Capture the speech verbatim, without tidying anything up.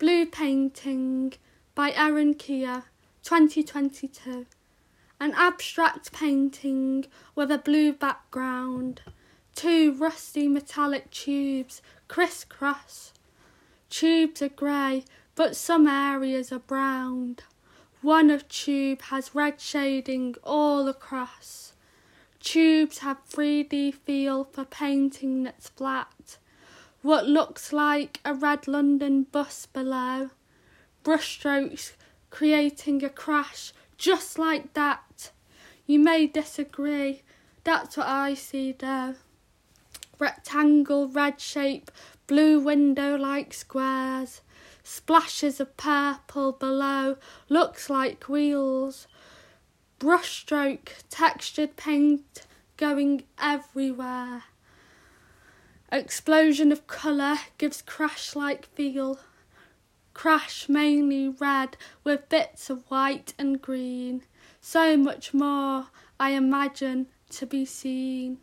Blue Painting by Erin Keogh, twenty twenty-two. An abstract painting with a blue background. Two rusty metallic tubes criss-cross. Tubes are grey, but some areas are brown. One of tube has red shading all across. Tubes have three D feel for painting that's flat. What looks like a red London bus below. Brushstrokes creating a crash just like that. You may disagree, that's what I see though. Rectangle, red shape, blue window-like squares. Splashes of purple below, looks like wheels. Brushstroke, textured paint going everywhere. Explosion of colour gives crash-like feel. Crash mainly red with bits of white and green. So much more, I imagine, to be seen.